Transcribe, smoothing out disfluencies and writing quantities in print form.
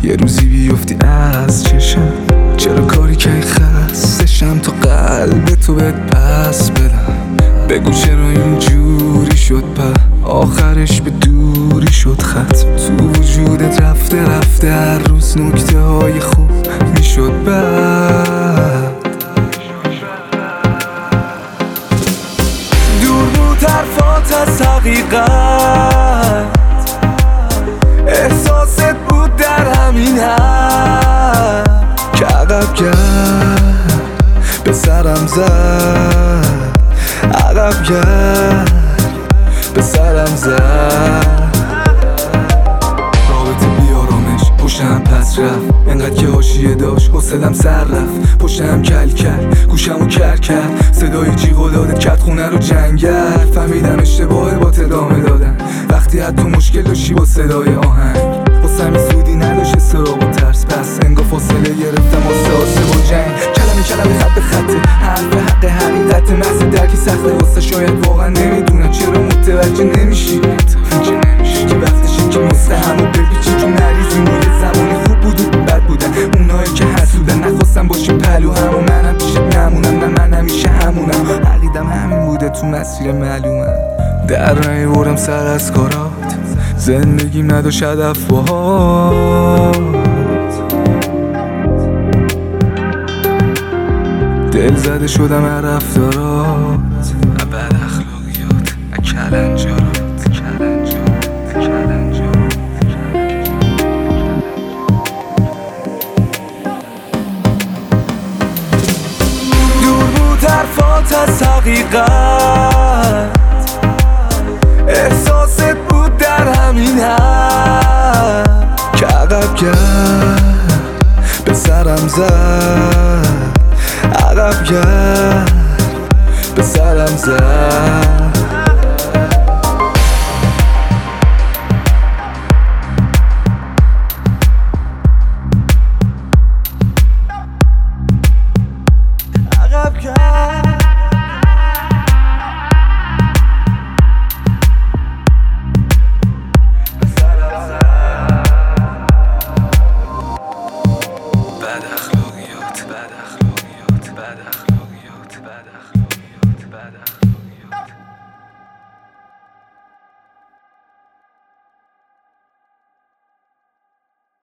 یه روزی بیفتی از چشم، چرا کاری که خستشم تا قلب تو بهت پس بدم. بگو چرا اینجوری شد آخرش به دوری شد خط تو وجودت رفته هر روز نکته های خوب میشد بد. دور بود حرفات از حقیقت، احساست بود در همین حد که عقب کرد به سرم زد، عقب کرد به سرم زد. رابطه بیارامش پشتم پس رفت، انقدر که حاشیه داشت حوصلم سر رفت. پشتم کل کرد گوشمو کر کرد، صدای جیغ و دادت کرد خونه رو جنگل. فهمیدم اشتباهه با ادامه دادن، وقتی حتی مشکل داشتی با صدای آهنگ. واسم سودی نداشت استراب و ترس، پس انگار فاصله گرفتم واسه با جنگ. کلمه خط به خطه، حرف به حق حقیقت محض درکی سخته واسه. شاید واقعا نمیدونم چرا متوجه نمیشی که وقتشه که مستهم و بپیچی که نریزی. یه زمانی خوب بود و بد بودن اونایی که حسودن، نخواستم باشیم پلو هم و منم پیشت نمونم. نه من همیشه همونم، عقیدم همین بوده تو مسیر معلومم. در نیاوردم سر از کارات، زندگیم نداشت هدف باهات. دل زده شدم از رفتارات، بد اخلاقیات، کلنجارات. دور بود حرفات از حقیقت، احساست بود در همین حد که عقب کرد به سرم زد، عقب کرد به سرم زد.